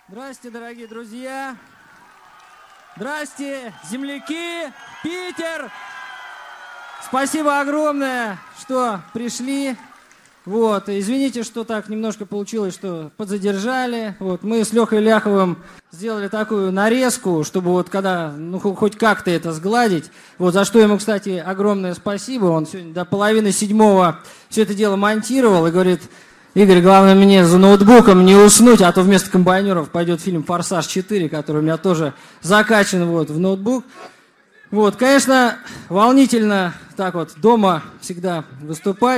Здрасте, дорогие друзья! Здрасте, земляки! Питер! Спасибо огромное, что пришли. Вот, извините, что так немножко получилось, что подзадержали. Вот, мы с Лехой Ляховым сделали такую нарезку, чтобы вот когда, хоть как-то это сгладить. Вот, за что ему, кстати, огромное спасибо. Он сегодня до 6:30 все это дело монтировал и говорит: Игорь, главное мне за ноутбуком не уснуть, а то вместо комбайнеров пойдет фильм «Форсаж 4», который у меня тоже закачан вот в ноутбук. Вот, конечно, волнительно так вот дома всегда выступать.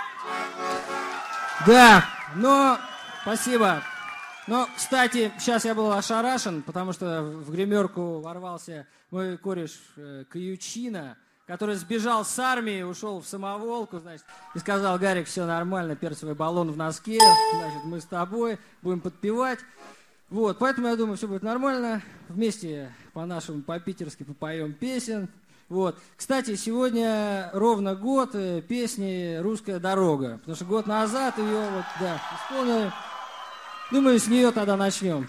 Да, но спасибо. Но, кстати, сейчас я был ошарашен, потому что в гримерку ворвался мой кореш Каючина, который сбежал с армии, ушел в самоволку, значит, и сказал: Гарик, все нормально, перцевый баллон в носке, значит, мы с тобой будем подпевать. Вот, поэтому я думаю, все будет нормально. Вместе по-нашему, по-питерски попоем песен. Вот. Кстати, сегодня ровно год песни «Русская дорога», потому что год назад ее вот, да, исполнили. Думаю, с нее тогда начнем.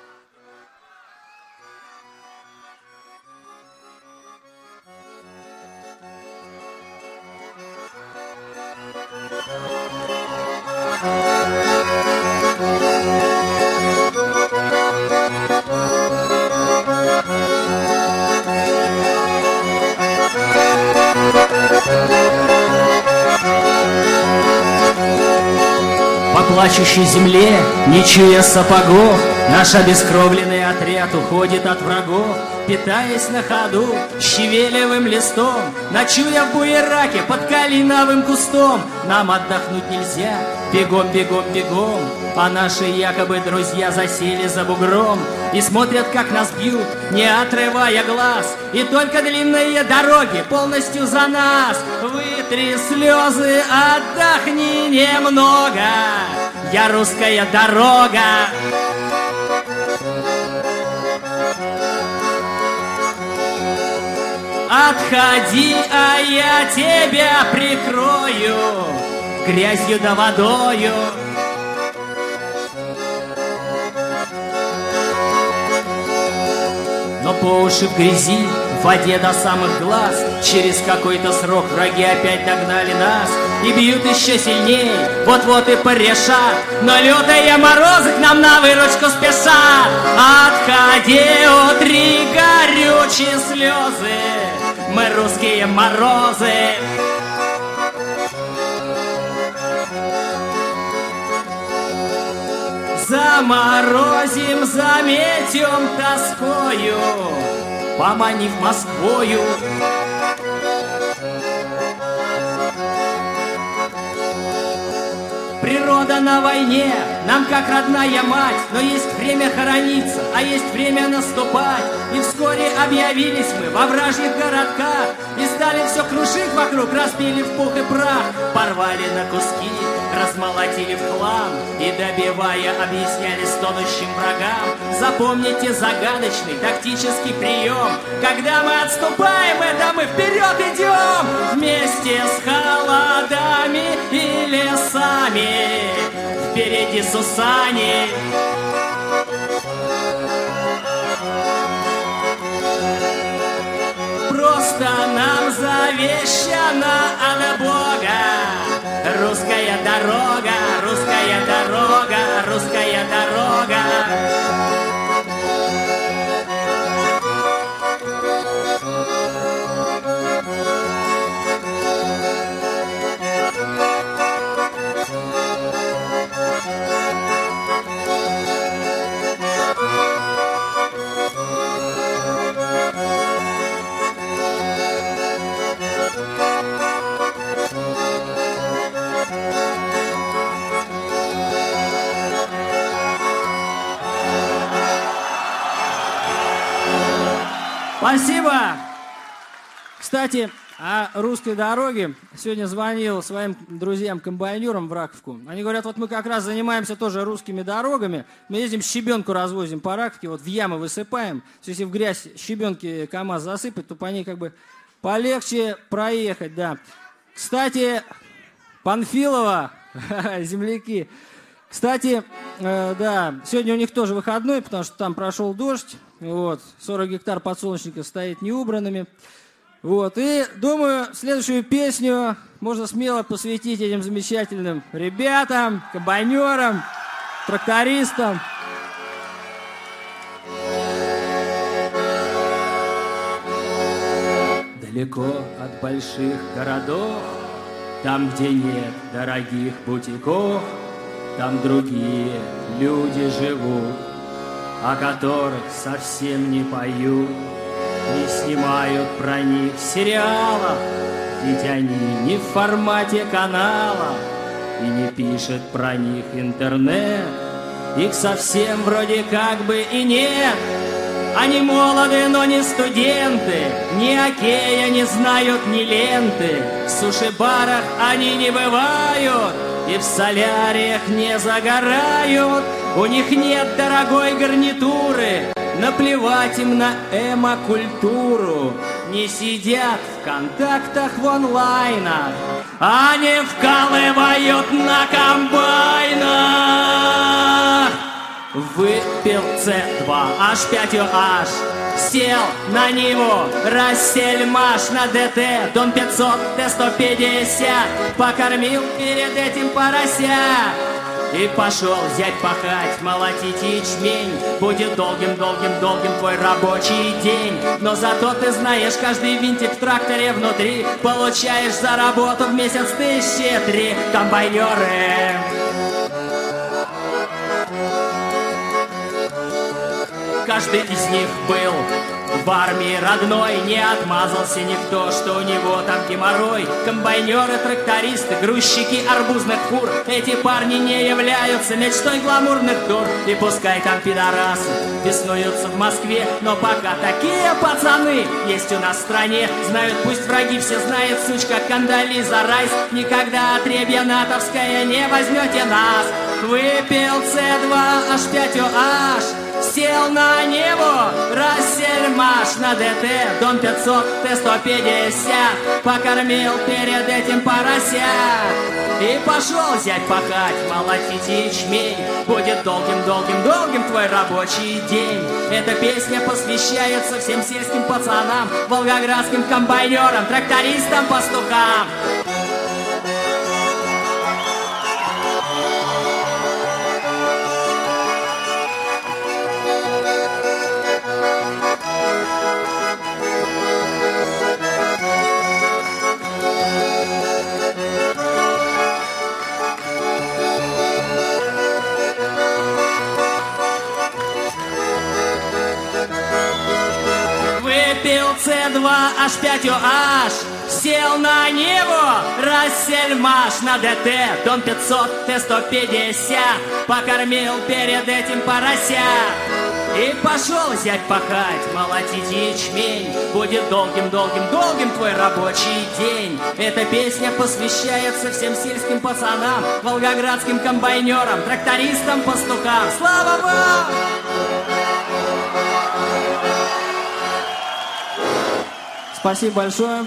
По плачущей земле, не чуя сапогов, наш обескровленный отряд уходит от врагов, питаясь на ходу щавелевым листом, ночуя в буераке под калиновым кустом. Нам отдохнуть нельзя, бегом, бегом, бегом, а наши якобы друзья засели за бугром и смотрят, как нас бьют, не отрывая глаз. И только длинные дороги полностью за нас. Вытри слезы, отдохни немного, я русская дорога. Отходи, а я тебя прикрою грязью да водою. Но по уши в грязи, в воде до самых глаз, через какой-то срок враги опять догнали нас и бьют еще сильней, вот-вот и порешат. Но лютые морозы к нам на выручку спешат. Отходи, утри горючие слезы, мы русские морозы. Заморозим, заметем тоскою, поманив Москвою. Природа на войне, нам как родная мать, но есть время хорониться, а есть время наступать. И вскоре объявились мы во вражьих городках и стали все крушить вокруг, разбили в пух и прах, порвали на куски, размолотили в хлам и, добивая, объясняли стонущим врагам. Запомните загадочный тактический прием: когда мы отступаем, это мы вперед идем. Вместе с холодами и лесами, впереди Сусани. Просто нам завещана от Бога русская дорога, русская дорога, русская дорога. Спасибо! Кстати, о русской дороге сегодня звонил своим друзьям-комбайнерам в Раковку. Они говорят, вот мы как раз занимаемся тоже русскими дорогами. Мы ездим, щебенку развозим по Раковке, вот в ямы высыпаем. Если в грязь щебенки КамАЗ засыпать, то по ней как бы полегче проехать, да. Кстати, Панфилова, земляки, Кстати, да, сегодня у них тоже выходной, потому что там прошел дождь. Вот, 40 гектар подсолнечника стоит неубранными. Вот, и думаю, следующую песню можно смело посвятить этим замечательным ребятам, комбайнерам, трактористам. Далеко от больших городов, там, где нет дорогих бутиков, там другие люди живут, о которых совсем не поют, не снимают про них сериалов, ведь они не в формате канала, и не пишет про них интернет. Их совсем вроде как бы и нет. Они молоды, но не студенты, ни окея не знают, ни ленты. В суши-барах они не бывают и в соляриях не загорают. У них нет дорогой гарнитуры, наплевать им на эмо-культуру. Не сидят в контактах в онлайнах, они вкалывают на комбайнах. Выпил С2H5OH, сел на Ниву, Рассельмаш на ДТ, Дон 500, Т150, покормил перед этим порося. И пошел зять пахать, молотить ячмень. Будет долгим-долгим-долгим твой рабочий день. Но зато ты знаешь, каждый винтик в тракторе внутри получаешь за работу в месяц 1003. Комбайнеры. Каждый из них был в армии родной, не отмазался никто, что у него там геморрой. Комбайнеры, трактористы, грузчики арбузных фур, эти парни не являются мечтой гламурных тур. И пускай там пидорасы беснуются в Москве, но пока такие пацаны есть у нас в стране. Знают пусть враги, все знают, сучка Кандализа Райс. Никогда отребье натовское не возьмете нас. Выпил С2H5OH, сел на небо, Рассельмаш на ДТ, Дон 500, Т150, покормил перед этим порося. И пошел зять пахать, молотить ячмень. Будет долгим-долгим-долгим твой рабочий день. Эта песня посвящается всем сельским пацанам, волгоградским комбайнерам, трактористам, пастухам. Выпил С2H5OH, сел на Ниву, Рассельмаш на ДТ, Дон 500, Т150, покормил перед этим порося. И пошел зять пахать, молотить ячмень. Будет долгим-долгим-долгим твой рабочий день. Эта песня посвящается всем сельским пацанам, волгоградским комбайнерам, трактористам, пастухам. Слава вам! Спасибо большое.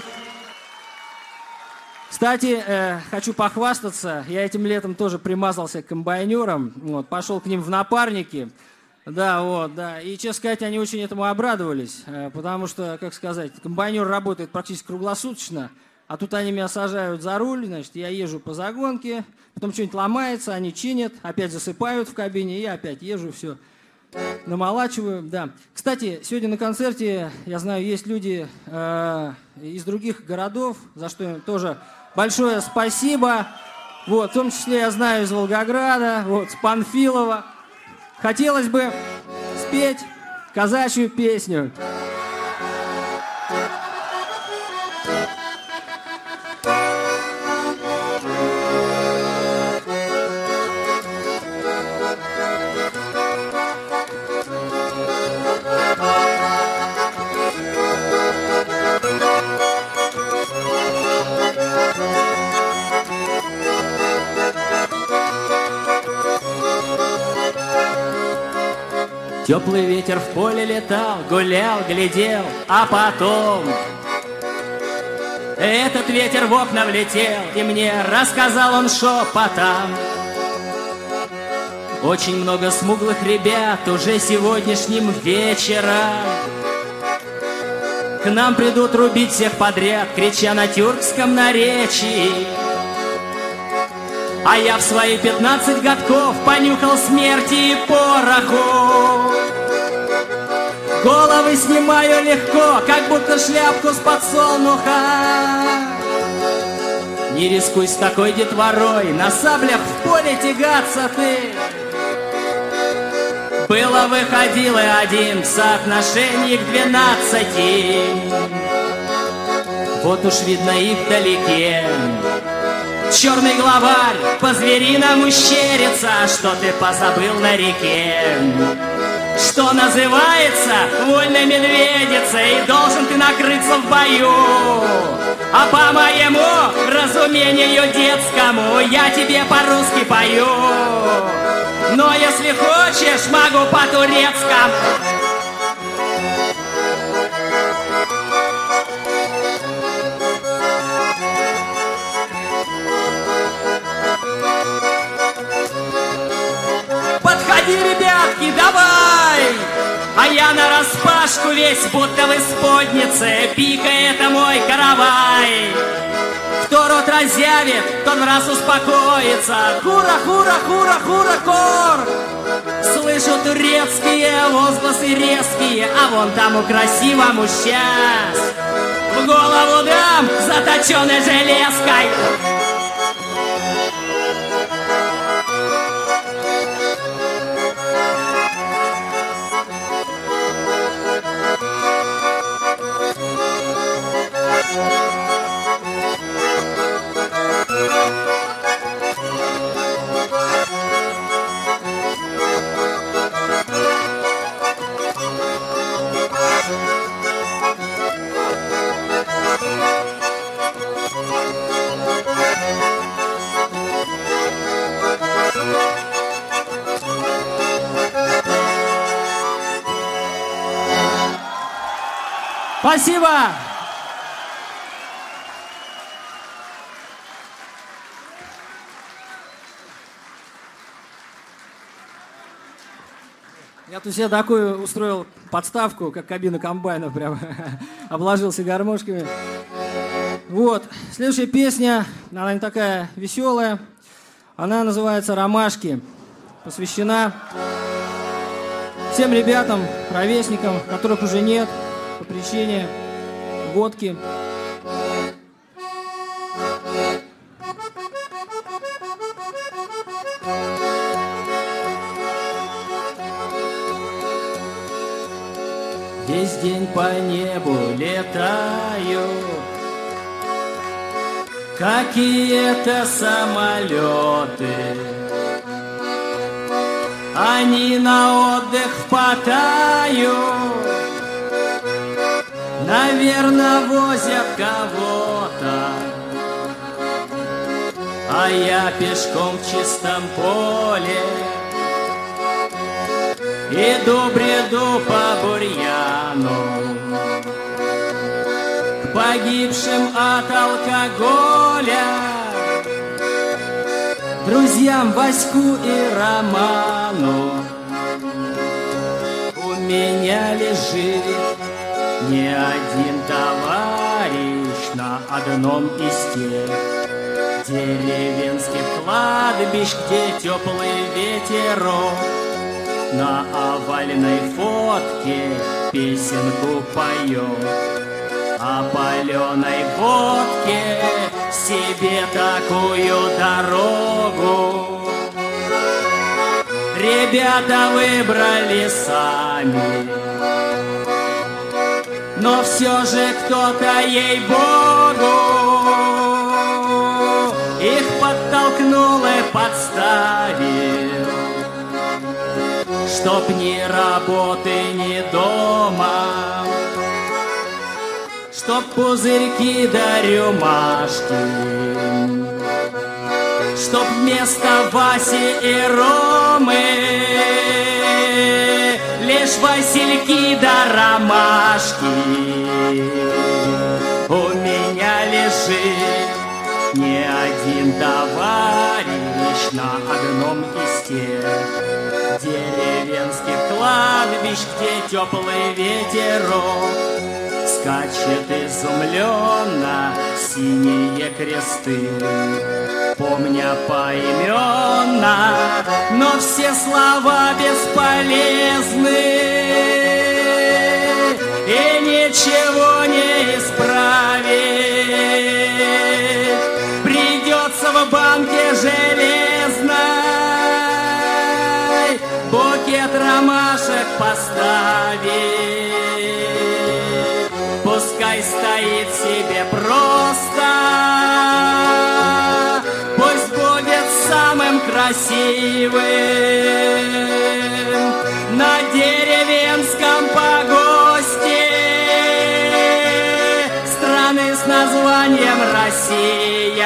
Кстати, хочу похвастаться, я этим летом тоже примазался к комбайнерам, вот, пошел к ним в напарники. Да, вот, да. И, честно сказать, они очень этому обрадовались, потому что, как сказать, комбайнер работает практически круглосуточно, а тут они меня сажают за руль, значит, я езжу по загонке, потом что-нибудь ломается, они чинят, опять засыпают в кабине, и я опять езжу, все, намолачиваю, да. Кстати, сегодня на концерте, я знаю, есть люди из других городов, за что им тоже большое спасибо, вот, в том числе, я знаю, из Волгограда, вот, с Панфилова. Хотелось бы спеть казачью песню. Теплый ветер в поле летал, гулял, глядел, а потом этот ветер в окна влетел, и мне рассказал он шепотом: Очень много смуглых ребят уже сегодняшним вечером к нам придут рубить всех подряд, крича на тюркском наречии. А я в свои 15 годков понюхал смерти и пороху. Головы снимаю легко, как будто шляпку с подсолнуха. Не рискуй с такой детворой, на саблях в поле тягаться ты. Было выходил и один в соотношении к 12. Вот уж видно и вдалеке черный главарь по-звериному щерится. Что ты позабыл на реке? Что называется вольной медведицей, и должен ты накрыться в бою. А по моему разумению детскому я тебе по-русски пою. Но если хочешь, могу по-турецкому. Подходи, ребятки, давай! А я нараспашку весь, будто в исподнице, пика — это мой каравай. Кто рот разъявит, тот в раз успокоится. Хура, хура, хура, хура, кор! Слышу турецкие возгласы резкие, а вон тому красивому сейчас в голову дам заточенной железкой. Спасибо! Я тут себе такую устроил подставку, как кабина комбайнов, прям обложился гармошками. Вот, следующая песня, она не такая веселая, она называется «Ромашки», посвящена всем ребятам, ровесникам, которых уже нет по причине водки. Весь день по небу летаю какие-то самолеты. Они на отдых в Паттайю, наверное, возят кого-то. А я пешком в чистом поле иду, бреду по бурьяну, к погибшим от алкоголя друзьям Ваську и Роману. У меня лежит не один товарищ на одном из тех деревенских кладбищ, где теплый ветерок на овальной фотке песенку поет. О паленой водке себе такую дорогу ребята выбрали сами. Но все же кто-то, ей-богу, их подтолкнул и подставил, чтоб ни работы, ни дома, чтоб пузырьки да рюмашки, чтоб вместо Васи и Ромы лишь васильки да ромашки. У меня лежит не один товарищ на одном из тех деревенских кладбищ, где теплый ветерок скачет изумленно синие кресты, помня поименно, но все слова бесполезны, и ничего не исправить. Придется в банке железной букет ромашек поставить. Пускай стоит себе просто, пусть будет самым красивым на деревенском погосте страны с названием Россия.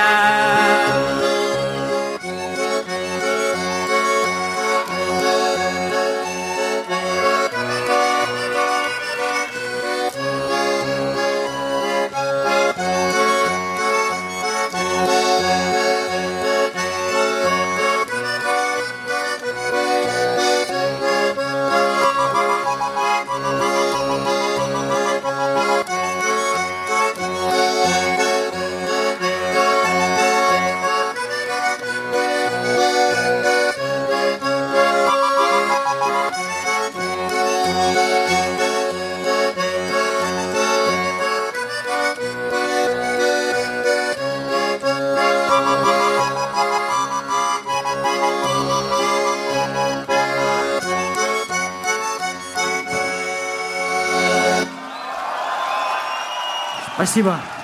Спасибо.